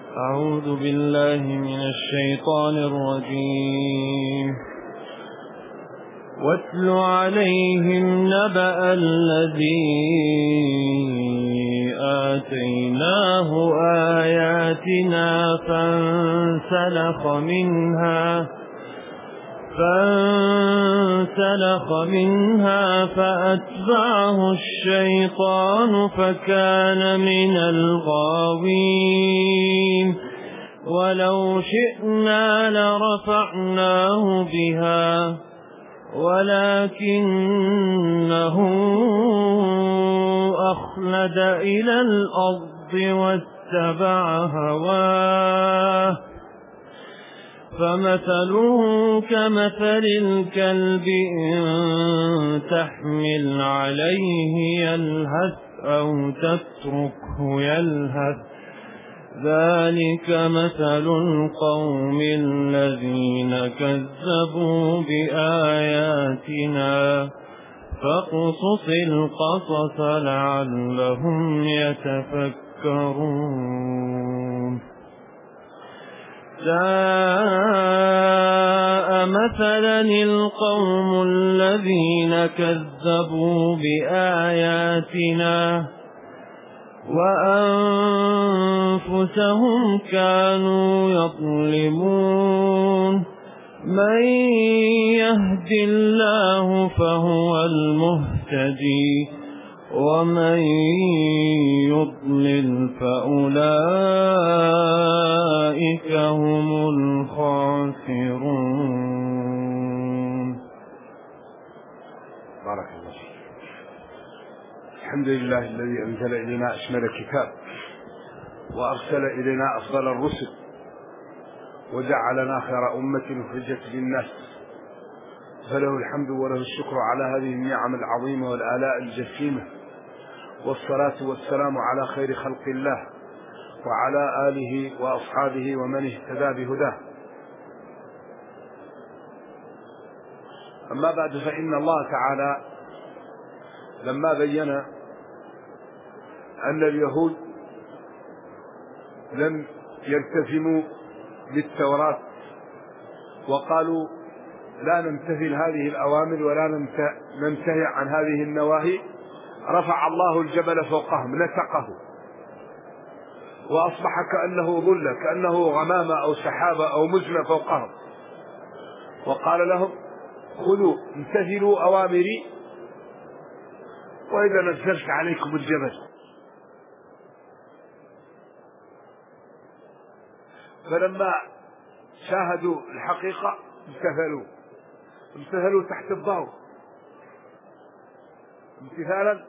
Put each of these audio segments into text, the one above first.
أعوذ بالله من الشيطان الرجيم. واتل عليهم نبأ الذي آتيناه آياتنا فانسلخ منها فأتبعه الشيطان فكان من الغاوين. ولو شئنا لرفعناه بها ولكنه أخلد إلى الأرض واتبع هواه فمثله كمثل الكلب إن تحمل عليه يلهث أو تتركه يلهث ذلك مثل القوم الذين كذبوا بآياتنا فاقصص القصص لعلهم يتفكرون. ساء مثلا القوم الذين كذبوا بآياتنا وأنفسهم كانوا يظلمون. من يهد الله فهو المهتدي ومن يضلل فأولئك هم الخاسرون. بارك الله فيك. الحمد لله الذي أنزل إلينا أشمل الكتاب وأرسل إلينا أفضل الرسل وجعلنا خير أمة أخرجت للناس، فله الحمد وله الشكر على هذه النعم العظيمة والآلاء الجسيمة، والصلاة والسلام على خير خلق الله وعلى آله وأصحابه ومن اهتدى بهداه. أما بعد، فإن الله تعالى لما بين أن اليهود لم يلتزموا بالتوراة وقالوا لا نمتثل هذه الأوامر ولا ننتهي عن هذه النواهي، رفع الله الجبل فوقهم نتقه وأصبح كأنه ظل، كأنه غمامة أو سحابة أو مزنة فوقهم، وقال لهم خذوا امتثلوا أوامري وإذا نزلت عليكم الجبل. فلما شاهدوا الحقيقة امتثلوا تحت الضوء امتثالا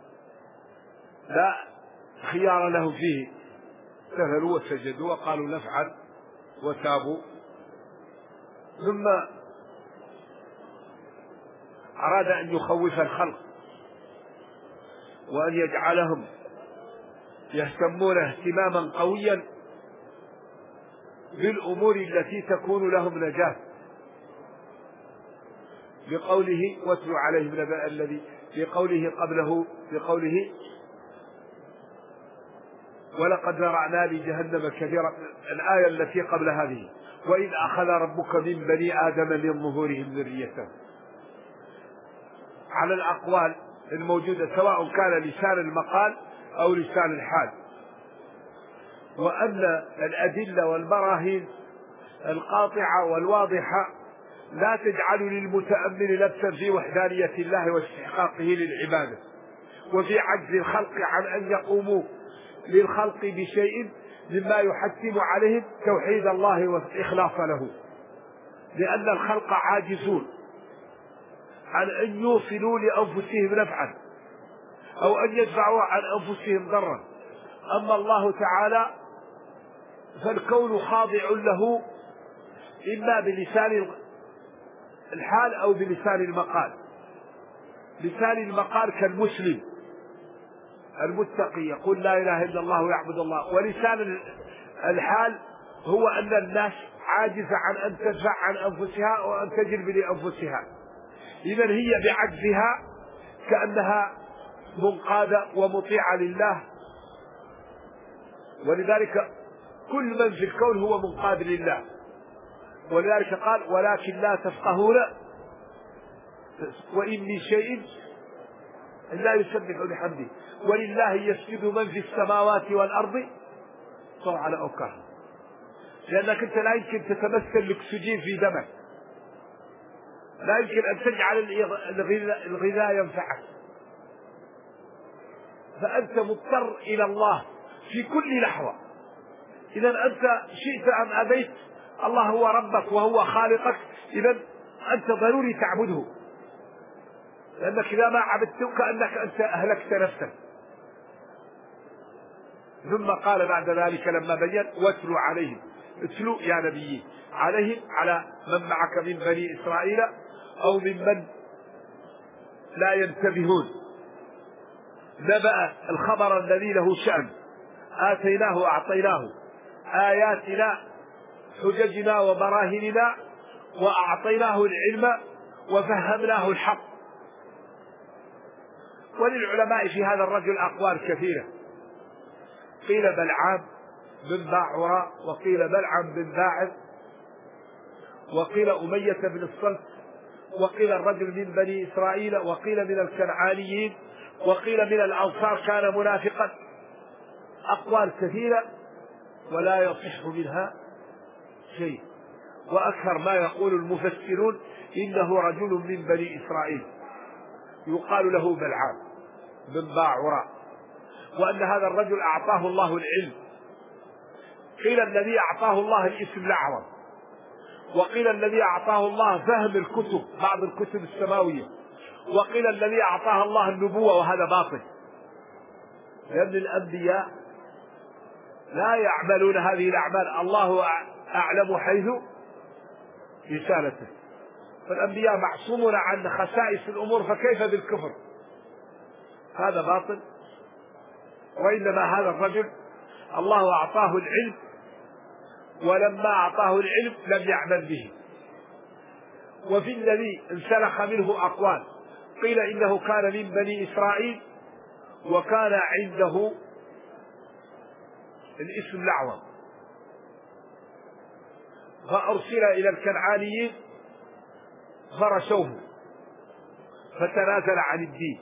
لا خيار له فيه، امتثلوا وسجدوا وقالوا نفعل وتابوا. ثم أراد أن يخوف الخلق وأن يجعلهم يهتمون اهتماما قويا بالأمور التي تكون لهم نجاة، بقوله واتل عليهم نبأ الذي، بقوله قبله بقوله ولقد ذرأنا لجهنم كثيرا، الآية التي قبل هذه وإذ أخذ ربك من بني آدم من ظهورهم ذريتهم، على الأقوال الموجودة سواء كان لسان المقال أو لسان الحال. وأن الأدلة والبراهين القاطعة والواضحة لا تجعل للمتأمل لبسا في وحدانية الله واستحقاقه للعبادة وفي عجز الخلق عن أن يقوموا للخلق بشيء مما يحتم عليهم توحيد الله والإخلاص له، لأن الخلق عاجزون عن أن يوصلوا لأنفسهم نفعا أو أن يدفعوا عن أنفسهم ضرا. أما الله تعالى فالكون خاضع له إما بلسان الحال أو بلسان المقال. لسان المقال كالمسلم المتقي يقول لا إله إلا الله ويعبد الله، ولسان الحال هو أن الناس عاجزة عن أن تدفع عن أنفسها وأن تجلب لأنفسها، إذن هي بعجزها كأنها منقادة ومطيعة لله. ولذلك كل من في الكون هو منقاد لله، ولذلك قال ولكن لا تفقهون وإن من شيء لا يسبح بحمده ولله يسجد من في السماوات والأرض طوعا أو كرها. لأنك أنت لا يمكن تتمثل الأكسجين في دمك، لا يمكن أن تجعل الغذاء ينفعك، فأنت مضطر إلى الله في كل لحظة. إذا أنت شئت أم أبيت الله هو ربك وهو خالقك، إذا أنت ضروري تعبده، لأنك إذا ما عبدته كأنك أنت أهلكت نفسك. ثم قال بعد ذلك لما بين واتلو عليهم، اتلو يا نبي عليهم على من معك من بني إسرائيل أو ممن لا ينتبهون نبأ الخبر الذي له شأن آتيناه وأعطيناه آياتنا حججنا وبراهيننا وأعطيناه العلم وفهمناه الحق. وللعلماء في هذا الرجل أقوال كثيرة، قيل بلعام بن باعوراء، وقيل بلعام بن باعر، وقيل أمية بن الصلت، وقيل الرجل من بني إسرائيل، وقيل من الكنعانيين، وقيل من الأنصار كان منافقا. أقوال كثيرة ولا يصح منها شيء، وأكثر ما يقول المفسرون إنه رجل من بني إسرائيل يقال له بلعام بن باعوراء، وأن هذا الرجل أعطاه الله العلم. قيل الذي أعطاه الله الاسم الأعظم، وقيل الذي أعطاه الله فهم الكتب بعض الكتب السماوية، وقيل الذي أعطاه الله النبوة، وهذا باطل، لأن الأنبياء لا يعملون هذه الأعمال، الله أعلم حيث رسالته، فالأنبياء معصومون عن خسائس الأمور، فكيف بالكفر؟ هذا باطل. وإنما هذا الرجل الله أعطاه العلم، ولما أعطاه العلم لم يعمل به. وفي الذي انسلخ منه أقوال، قيل إنه كان من بني إسرائيل وكان عنده الاسم الأعظم، فأرسل إلى الكنعانيين فرشوه فتنازل عن الدين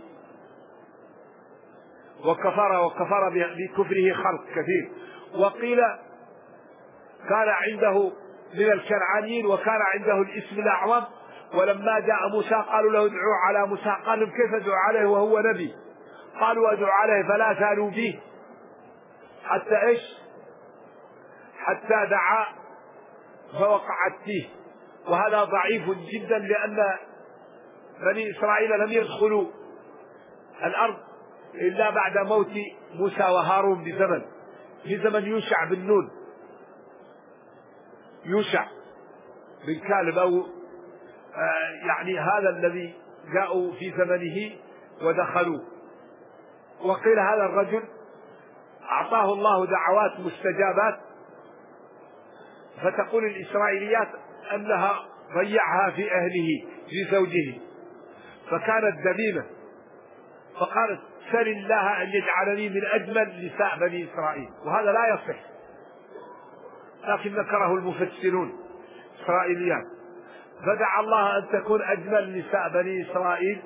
وكفر بكفره خلق كثير. وقيل كان عنده من الكنعانيين وكان عنده الاسم الأعظم، ولما جاء موسى قالوا له ادعوا على موسى، قال لهم كيف ادعوا عليه وهو نبي؟ قالوا ادعوا عليه، فلا زالوا به حتى ايش؟ حتى دعا فوقعت فيه. وهذا ضعيف جدا، لأن بني إسرائيل لم يدخلوا الأرض إلا بعد موت موسى وهارون في زمن يوشع بن نون، يوشع بن كالب، أو يعني هذا الذي جاءوا في زمنه ودخلوا. وقيل هذا الرجل أعطاه الله دعوات مستجابات، فتقول الإسرائيليات أنها ضيعها في أهله في زوجه، فكانت ذميمة، فقالت سل الله أن يجعلني من أجمل نساء بني إسرائيل، وهذا لا يصح، لكن ذكره المفسرون إسرائيليان. فدعا الله أن تكون أجمل نساء بني إسرائيل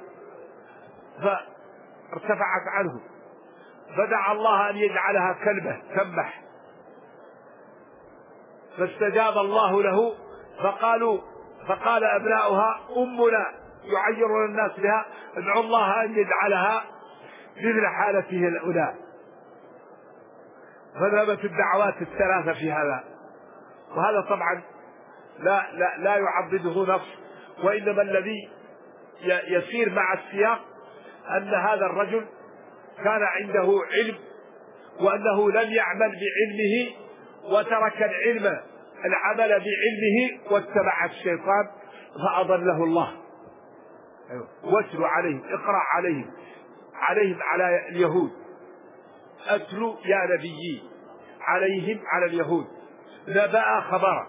فارتفعت عنه، فدعا الله أن يجعلها كلبة تنبح، فاستجاب الله له، فقال أبناؤها أمنا يعيرون الناس بها ادعوا الله أن يجعلها مثل حالته الأولى. فذهبت الدعوات الثلاثة في هذا، وهذا طبعا لا يعضده نص، وإنما الذي يسير مع السياق أن هذا الرجل كان عنده علم، وأنه لم يعمل بعلمه وترك العمل بعلمه واتبع الشيطان فأضله الله. واتلو عليهم، اقرأ عليهم على اليهود، أتلو يا نبي عليهم على اليهود نبأ خبر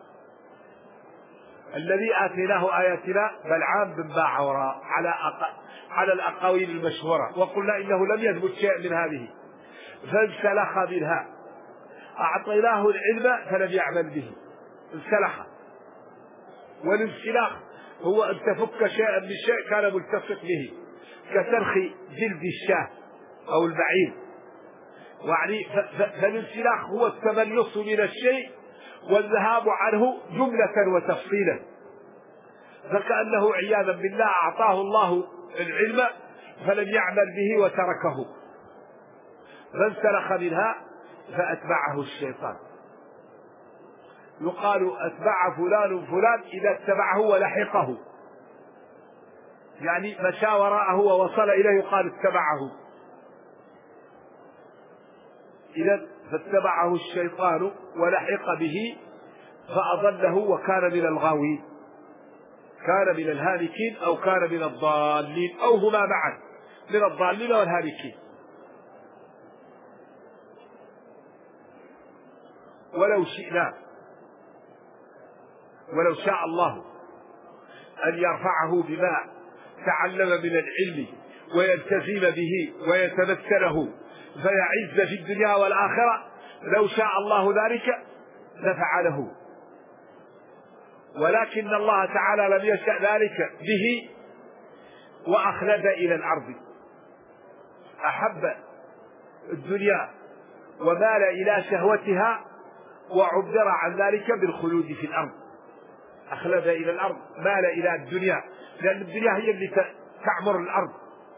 الذي آتيناه آياتنا بلعام بن باعوراء على الأقاويل المشهورة، وقلنا إنه لم يثبت شيء من هذه، فانسلخ منها أعطيناه العلم فلم يعمل به، انسلخ. والانسلاخ هو أن تفك شيئا من شيء كان ملتصق به، كسرخ جلد الشاة أو البعير. يعني فالانسلاخ هو التملص من الشيء والذهاب عنه جملة وتفصيلا. فكأنه عياذا بالله أعطاه الله العلم فلم يعمل به وتركه، فانسلخ منها فأتبعه الشيطان. يقال أتبع فلان فلان إذا اتبعه ولحقه، يعني مشى وراءه ووصل إليه يقال اتبعه. إذا فاتبعه الشيطان ولحق به فأضله وكان من الغاوين، كان من الهالكين أو كان من الضالين أو هما معا، من الضالين والهالكين. ولو شاء الله أن يرفعه بما تعلم من العلم ويلتزم به ويتمثله فيعز في الدنيا والآخرة، لو شاء الله ذلك لفعله، ولكن الله تعالى لم يشأ ذلك به وأخلد إلى الأرض، أحب الدنيا ومال إلى شهوتها وعبر عن ذلك بالخلود في الأرض. أخلد إلى الأرض، مال إلى الدنيا، لأن الدنيا هي اللي تعمر الأرض.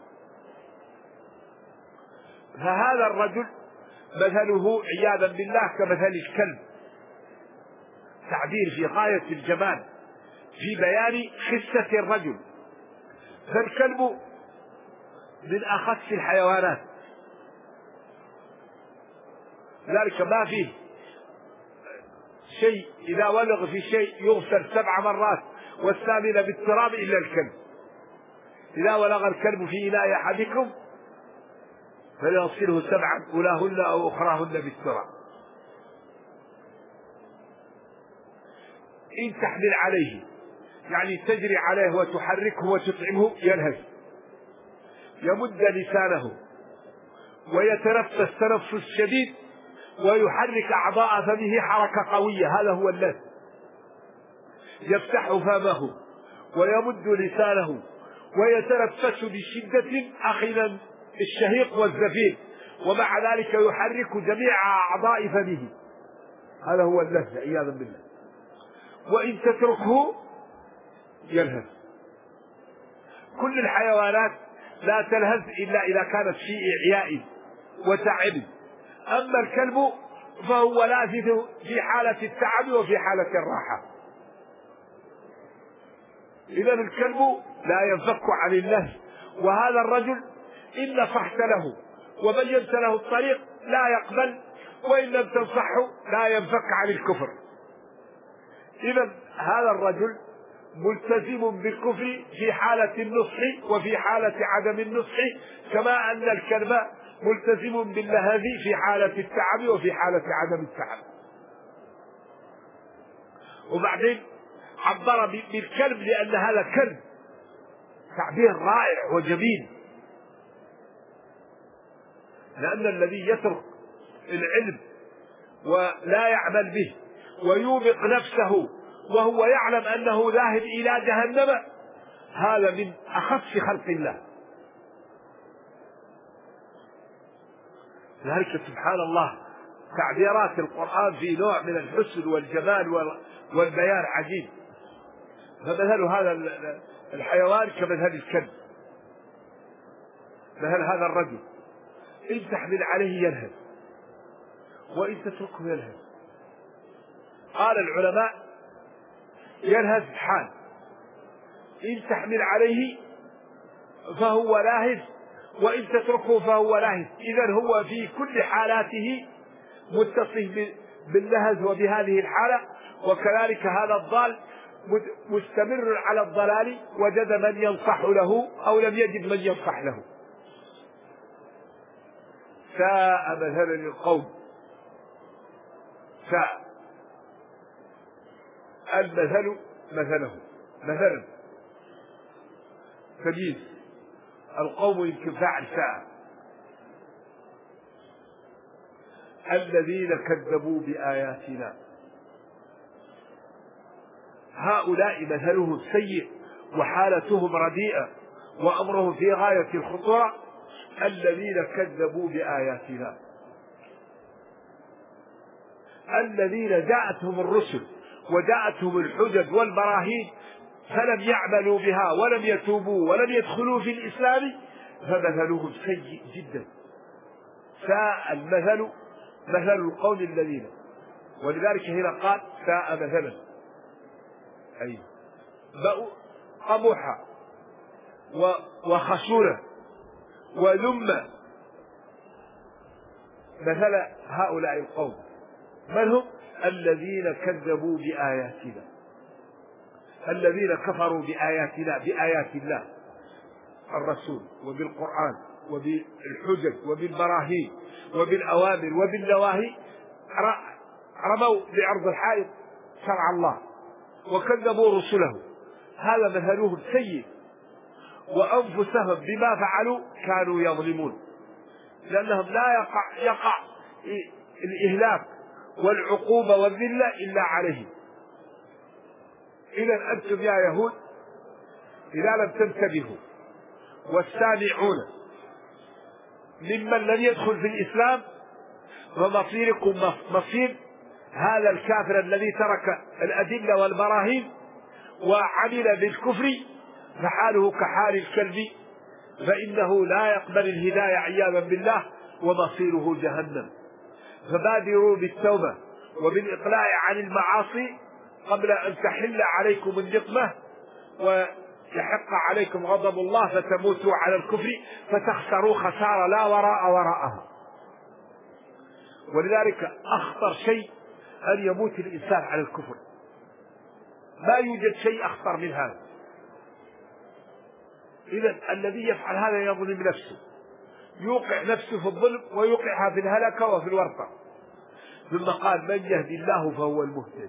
فهذا الرجل مثله عياذا بالله كمثل الكلب، تعبير في غاية الجمال في بيان خسة الرجل. فالكلب من أخس الحيوانات، ذلك ما فيه شيء إذا ولغ في شيء يغسل 7 مرات والثامنة بالتراب إلا الكلب. إذا ولغ الكلب في إناء أحدكم فليغسله 7 أولاهن أو أخراهن بالتراب. إن تحمل عليه يعني تجري عليه وتحركه وتطعمه يلهث، يمد لسانه ويتنفس تنفس شديد ويحرك أعضاء فمه حركة قوية، هذا هو اللهث. يفتح فمه ويمد لسانه ويتنفس بشدة أخذا الشهيق والزفير، ومع ذلك يحرك جميع أعضاء فمه، هذا هو اللهث عياذا بالله. وإن تتركه يلهث. كل الحيوانات لا تلهث إلا إذا كانت في إعياء وتعب، أما الكلب فهو لاذذ في حالة التعب وفي حالة الراحة. إذن الكلب لا ينفك عن اللهث، وهذا الرجل إن نصحت له وبينت له الطريق لا يقبل، وإن لم تنصحه لا ينفك عن الكفر. إذن هذا الرجل ملتزم بالكفر في حالة النصح وفي حالة عدم النصح، كما أن الكلب ملتزم باللهث في حالة التعب وفي حالة عدم التعب. وبعدين عبر بالكلب لأن هذا كلب، تعبير رائع وجميل، لأن الذي يترك العلم ولا يعمل به ويوبق نفسه وهو يعلم أنه ذاهب إلى جهنم هذا من أخف خلق الله. لذلك سبحان الله تعبيرات القرآن في نوع من الحسن والجمال والبيان عجيب. فمثل هذا الحيوان كمثل الكلب، مثل هذا الرجل إن تحمل عليه يلهث وإن تتركه يلهث. قال العلماء يلهث حال، إن تحمل عليه فهو لاهث وإن تتركه فهو لاهث. إذن هو في كل حالاته متصف باللهث وبهذه الحالة. وكذلك هذا الضال مستمر على الضلال، وجد من ينصح له أو لم يجد من ينصح له. ساء مثلا القوم، ساء المثل مثله، مثلا تمييز القوم يمكن فاعل ساء. الذين كذبوا بآياتنا. هؤلاء مثلهم سيء وحالتهم رديئة وأمرهم في غاية الخطورة، الذين كذبوا بآياتنا، الذين جاءتهم الرسل وجاءتهم الحجج والبراهين فلم يعملوا بها ولم يتوبوا ولم يدخلوا في الإسلام، فمثلهم سيء جدا. ساء المثل مثل القوم الذين، ولذلك هنا قال ساء مثلا، أي بقوا قبوحا وخشونة وذمة مثل هؤلاء القوم. من هم؟ الذين كذبوا بآياتنا، الذين كفروا بآياتنا، بآيات الله الرسول وبالقرآن وبالحجج وبالبراهين وبالأوامر وبالنواهي، رموا بعرض الحائط شرع الله وكذبوا رسله. هذا مثلهم سيء، وأنفسهم بما فعلوا كانوا يظلمون، لأنهم لا يقع الإهلاك والعقوبة والذلة إلا عليهم. إذا أنتم يا يهود إذا لم تنتبهوا والسامعون ممن لم يدخل في الإسلام، فمصيركم مصير هذا الكافر الذي ترك الأدلة والبراهين وعمل بالكفر، فحاله كحال الكلب، فإنه لا يقبل الهداية عياذا بالله، ومصيره جهنم. فبادروا بالتوبة وبالإقلاع عن المعاصي قبل أن تحل عليكم النقمة ويحق عليكم غضب الله فتموتوا على الكفر فتخسروا خسارة لا وراء وراءها. ولذلك أخطر شيء أن يموت الإنسان على الكفر، ما يوجد شيء أخطر من هذا. إذن الذي يفعل هذا يظلم نفسه، يوقع نفسه في الظلم ويوقعها في الهلكة وفي الورطة. ثم قال من يهدي الله فهو المهتدي،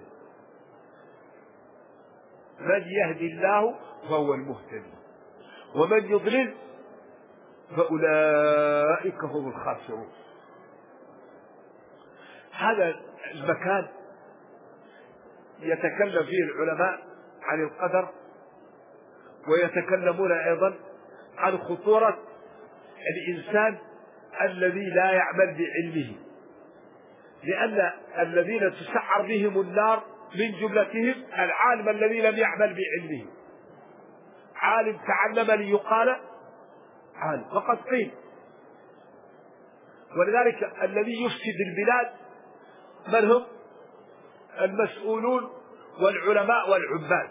من يهدي الله فهو المهتدي، ومن يضلل فأولئك هم الخاسرون. هذا المكان يتكلم فيه العلماء عن القدر، ويتكلمون أيضا عن خطورة الإنسان الذي لا يعمل بعلمه، لأن الذين تسعر بهم النار من جملتهم العالم الذي لم يعمل بعلمه. عالم تعلم ليقال عالم، وقد قيل. ولذلك الذي يفسد البلاد من هم؟ المسؤولون والعلماء والعباد.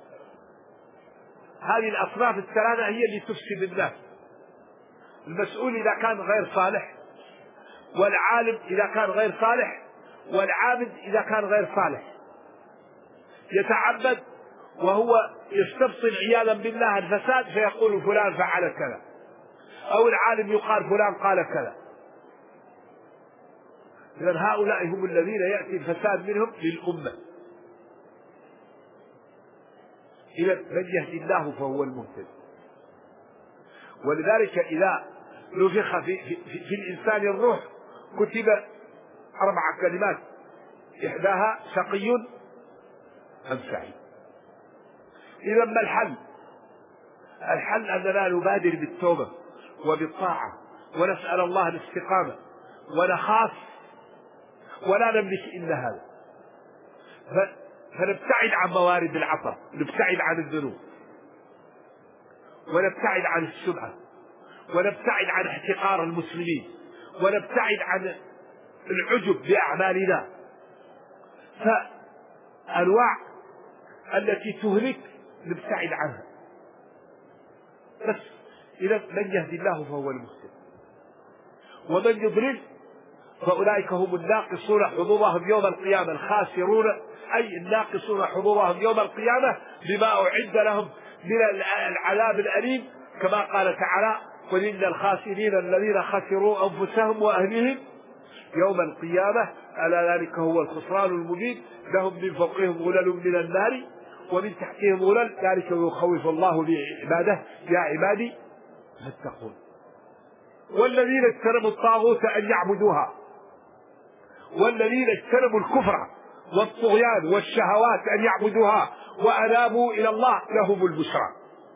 هذه الأصناف الثلاثة هي اللي تفسد الناس. المسؤول إذا كان غير صالح، والعالم إذا كان غير صالح، والعابد إذا كان غير صالح، يتعبد وهو يستبطن عياذا بالله الفساد فيقول فلان فعل كذا، أو العالم يقال فلان قال كذا. إذن هؤلاء هم الذين يأتي الفساد منهم للأمة. إذن من يهدي الله فهو المهتدي. ولذلك إذا نفخ في الإنسان الروح كتب 4 كلمات، إحداها شقي أم سعيد. إذا ما الحل؟ الحل أننا نبادر بالتوبة وبالطاعة ونسأل الله الاستقامة ونخاف ولا نملك إلا هذا، فنبتعد عن موارد العطر، نبتعد عن الذنوب، ونبتعد عن السمعة، ونبتعد عن احتقار المسلمين، ونبتعد عن العجب بأعمالنا. فأنواع التي تهلك نبتعد عنها بس. إذا من يهدي الله فهو المهتدي، ومن يضلل فأولئك هم الناقصون حظوظهم يوم القيامة، الخاسرون أي الناقصون حظوظهم يوم القيامة بما أعد لهم من العذاب الأليم، كما قال تعالى قل إن الخاسرين الذين خسروا أنفسهم وأهلهم يوم القيامة ألا ذلك هو الخسران المبين، لهم من فوقهم غلل من النار ومن تحتهم غلل ذلك يخوف الله بعباده يا عبادي فاتقون. والذين اجتنبوا الطاغوت أن يعبدوها والذين اجتنبوا الكفر والطغيان والشهوات أن يعبدوها وأنابوا إلى الله لهم البشرى.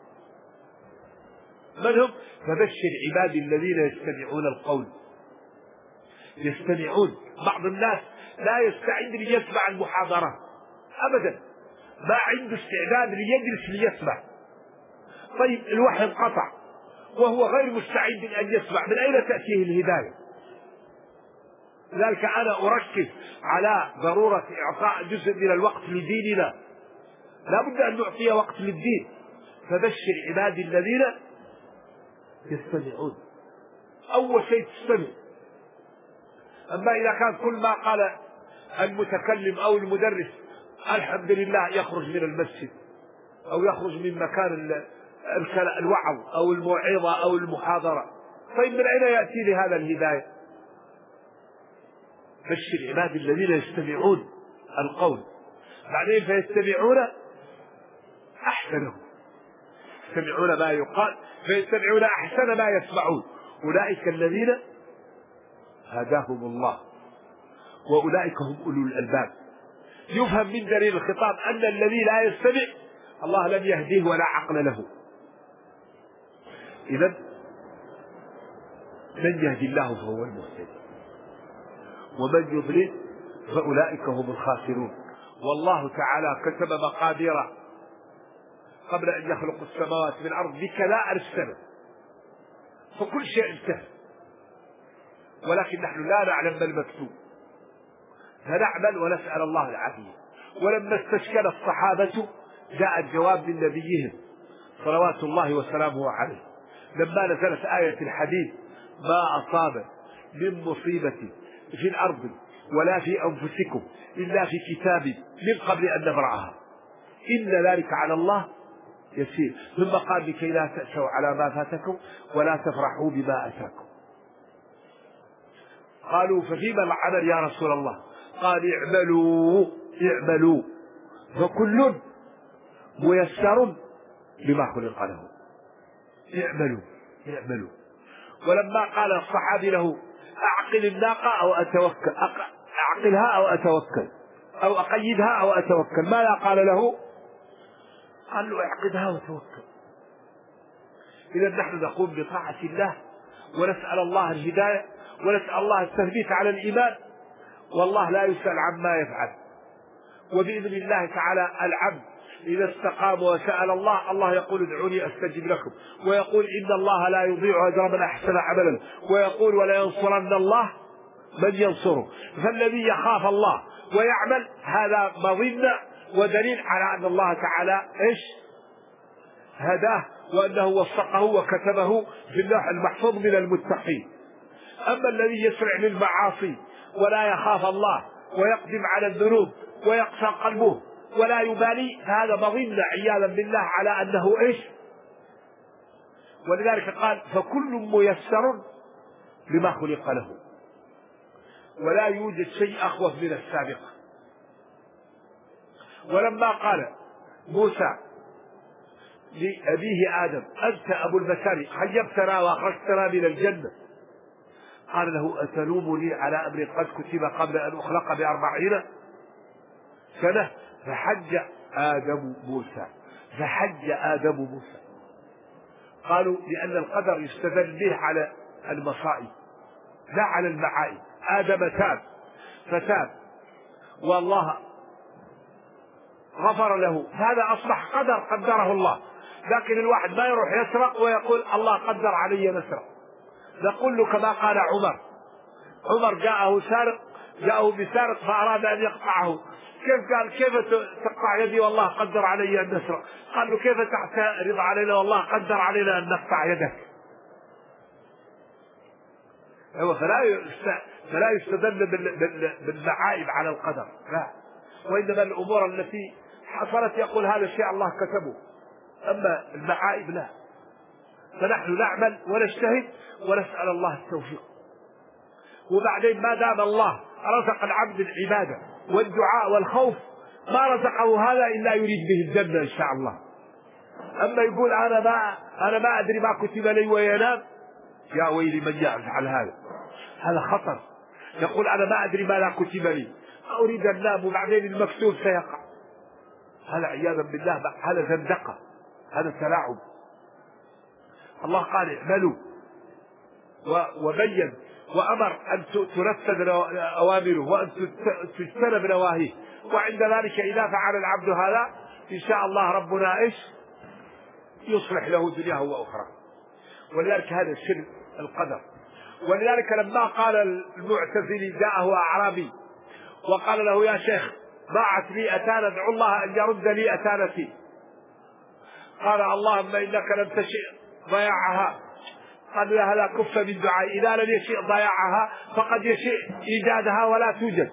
من هم؟ فبشر عبادي الذين يستمعون القول. يستمعون. بعض الناس لا يستعد ليسمع المحاضرة أبدا، ما عنده استعداد ليجلس ليسمع. طيب الوحي انقطع وهو غير مستعد أن يسمع، من أين تأتيه الهداية؟ لذلك أنا أركز على ضرورة إعطاء جزء من الوقت لديننا، لا بد أن نعطي وقت للدين. فبشر عبادي الذين يستمعون. أول شيء تستمع. أما إذا كان كل ما قال المتكلم أو المدرس الحمد لله يخرج من المسجد أو يخرج من مكان الوعظ أو الموعظة أو المحاضرة، طيب من أين يأتي لهذا الهداية؟ بشر عبادي الذين يستمعون القول. بعدين فيستمعون أحسنه، يستمعون ما يقال فيستمعون أحسن ما يسمعون. أولئك الذين هداهم الله وأولئك هم أولو الألباب. يفهم من دليل الخطاب أن الذي لا يستمع الله لم يهديه ولا عقل له. إذن من يهدي الله فهو المهتدي ومن يضلل فأولئك هم الخاسرون. والله تعالى كتب مقادير قبل أن يخلق السماوات والأرض بكلاء السنة، فكل شيء انتهى، ولكن نحن لا نعلم ما المكتوب فنعمل ونسأل الله العافية. ولما استشكل الصحابة جاء الجواب من نبيهم صلوات الله وسلامه عليه لما نزلت آية الحديد: ما أصاب من مصيبة في الأرض ولا في أنفسكم إلا في كتاب من قبل أن نبرأها إن ذلك على الله يسير. ثم قال: لكي لا تأسوا على ما فاتكم ولا تفرحوا بما أتاكم. قالوا: ففيما العمل يا رسول الله؟ قال: اعملوا فكل ميسر لما خلق له. اعملوا. ولما قال الصحابي له: أعقل الناقة أو أتوكل، أعقلها أو أتوكل، أو أقيدها أو أتوكل، ماذا قال له؟ قال له: اعقدها وتوكل. إذا نحن نقوم بطاعة الله ونسأل الله الهداية ونسأل الله التثبيت على الإيمان، والله لا يسأل عما يفعل. وبإذن الله تعالى العبد إذا استقام وسأل الله، الله يقول: ادعوني أستجب لكم، ويقول: إن الله لا يضيع أجر من أحسن عملا، ويقول: ولا ينصرن الله من ينصره. فالذي يخاف الله ويعمل هذا مظنة ودليل على أن الله تعالى هداه وأنه وفقه وكتبه في اللوح المحفوظ من المتقين. أما الذي يسرع للمعاصي ولا يخاف الله ويقدم على الذنوب ويقسى قلبه ولا يبالي، فهذا مظنة عياذا بالله على أنه ولذلك قال: فكل ميسر لما خلق له. ولا يوجد شيء أخوف من السابقة. ولما قال موسى لأبيه آدم: أنت أبو البشر خيبتنا وأخرجتنا من الجنة، قال له: أتلومني على أمر قد كتب قبل أن أخلق ب40 سنة؟ فحج آدم موسى. قالوا: لأن القدر يستدل به على المصائب لا على المعائب. آدم فتاب والله غفر له، هذا أصبح قدر قدره الله. لكن الواحد ما يروح يسرق ويقول: الله قدر علي نسرق. نقول له كما قال عمر جاءه بسارق فأراد أن يقطعه، كيف تقطع يدي والله قدر علي أن نسرق؟ قال له: كيف تعترض علينا والله قدر علينا أن نقطع يدك؟ فلا يستدل بالمعائب على القدر، لا، وإنما الأمور التي حصلت يقول هذا الشيء الله كتبه، أما المعائب لا. فنحن نعمل ونجتهد ونسأل الله التوفيق. وبعدين ما دام الله رزق العبد العبادة والدعاء والخوف ما رزقه هذا إلا يريد به الجنة إن شاء الله. أما يقول أنا ما أدري ما كتب لي وينام، يا ويلي من يفعل هذا خطر. يقول أنا ما أدري ما لا كتب لي، أريد النام وبعدين المكتوب سيقع. هذا عياذا بالله هذا زندقة، هذا تلاعب. الله قال اعملوا وبين وأمر أن تنفذ أوامره وأن تجتنب نواهيه، وعند ذلك إذا فعل العبد هذا إن شاء الله ربنا يصلح له دنياه وأخرى. ولذلك هذا سر القدر. ولذلك لما قال المعتزلي جاءه أعرابي وقال له يا شيخ ضاعت لي أتانا، ادعو الله أن يرد لي أتانتي. قال اللهم إنك لم تشئ ضياعها. قال له هذا كف من دعاء، إذا لم يشئ ضياعها فقد يشئ إيجادها ولا توجد.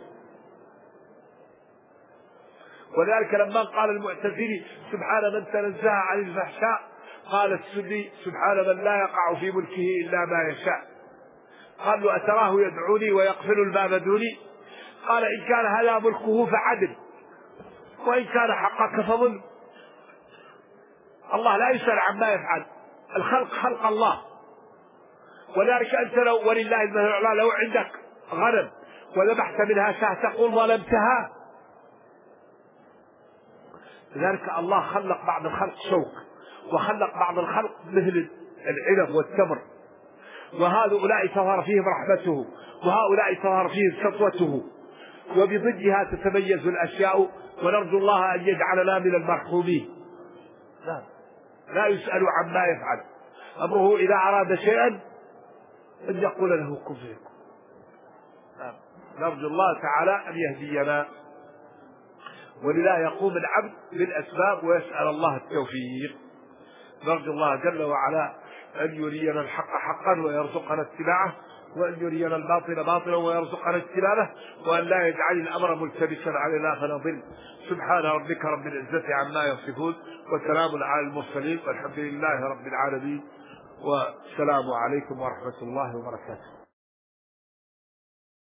ولذلك لما قال المعتزلي سبحان من تنزه عن الفحشاء، قال السدي سبحان من لا يقع في ملكه إلا ما يشاء. قال له أتراه يدعوني ويقفل الباب دوني؟ قال إن كان هذا ملكه فعدل، وإن كان حقك فظلم. الله لا يسأل عما يفعل، الخلق خلق الله. ولذلك أنت لو ولله المثل الأعلى لو عندك غنم وذبحت منها شاة تقول ظلمتها. لذلك الله خلق بعض الخلق شوك، وخلق بعض الخلق مثل العنب والتمر، وهؤلاء تظهر فيهم رحمته وهؤلاء تظهر فيهم سطوته، وبضدها تتميز الأشياء. ونرجو الله أن يجعلنا من المرحومين. لا يسأل عما يفعل، أمره إذا أراد شيئا أن يقول له كن فيكون. نرجو الله تعالى أن يهدينا. ولله يقوم العبد بالأسباب ويسأل الله التوفيق. نرجو الله جل وعلا أن يرينا الحق حقا ويرزقنا اتباعه، وأن يرينا الباطل باطلا ويرزقنا اجتنابه، وأن لا يجعل الأمر ملتبسا علينا فنضل. سبحان ربك رب العزة عما يصفون، وسلام على المرسلين، والحمد لله رب العالمين، والسلام عليكم ورحمة الله وبركاته.